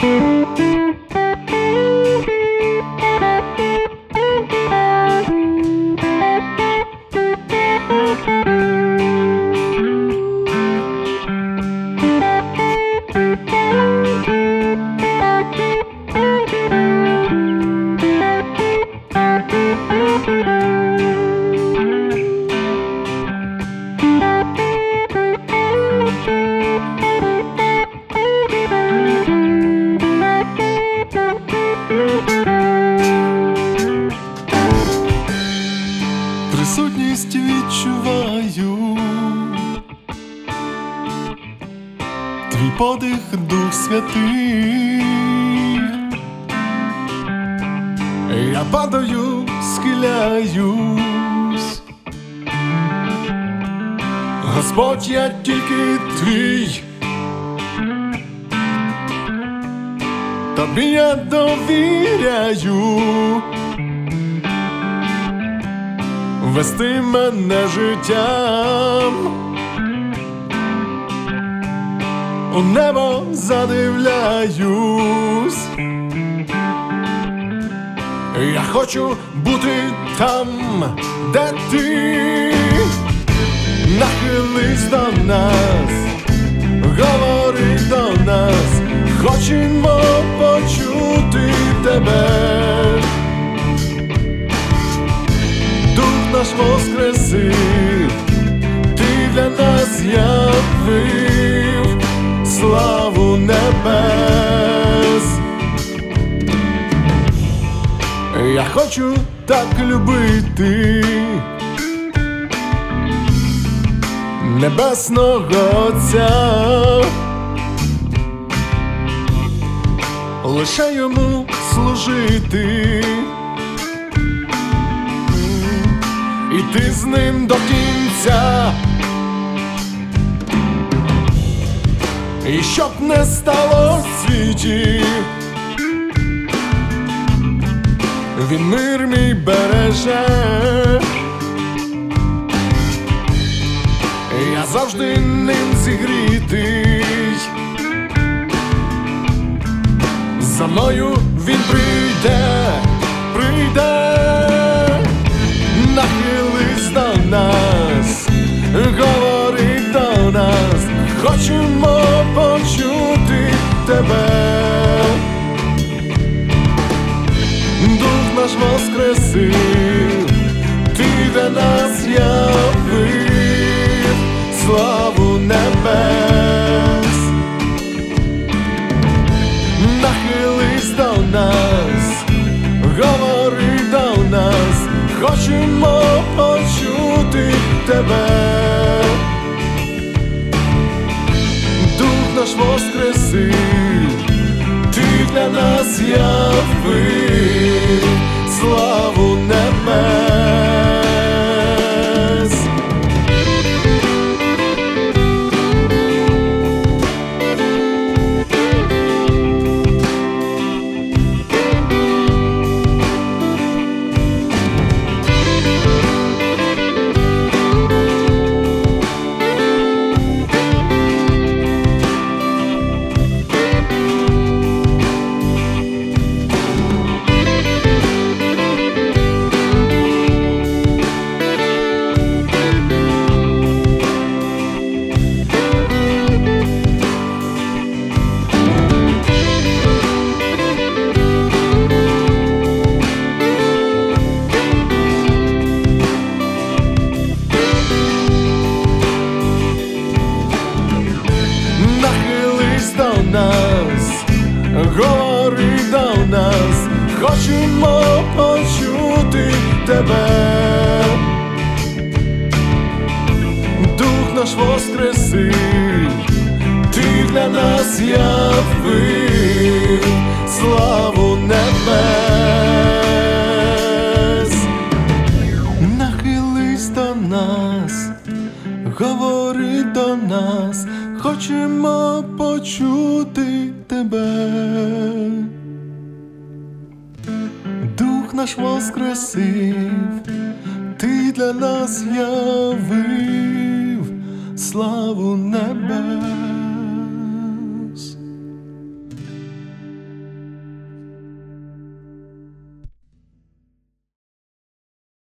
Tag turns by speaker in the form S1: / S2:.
S1: Присутність відчуваю, твій подих, Дух Святий. Я падаю, схиляюсь, Господь, я тільки твій, тобі я довіряю вести мене життям, у небо задивляюсь. Я хочу бути там, де ти. Нахились до нас, говори до нас, хочемо почути тебе. Дух наш воскресив, ти для нас явив славу небес. Я хочу так любити Небесного Отця, лише йому служити, іти з ним до кінця. І щоб не стало в світі, він мир мій береже. Я завжди ним зігрітий, за мною він прийде, прийде. Нахились до нас, говори до нас, хочемо почути тебе. Дух наш воскресив, ти для нас явив славу небес. Нахились до нас, говори до нас, хочемо почути тебе. Дух наш воскресив, ти для нас явив славу небес. Говори до нас, хочемо почути тебе. Дух наш воскресив, ти для нас явив славу небес. Нахились до нас, говори до нас, хочемо почути тебе. Дух наш воскресив, ти для нас явив славу небес.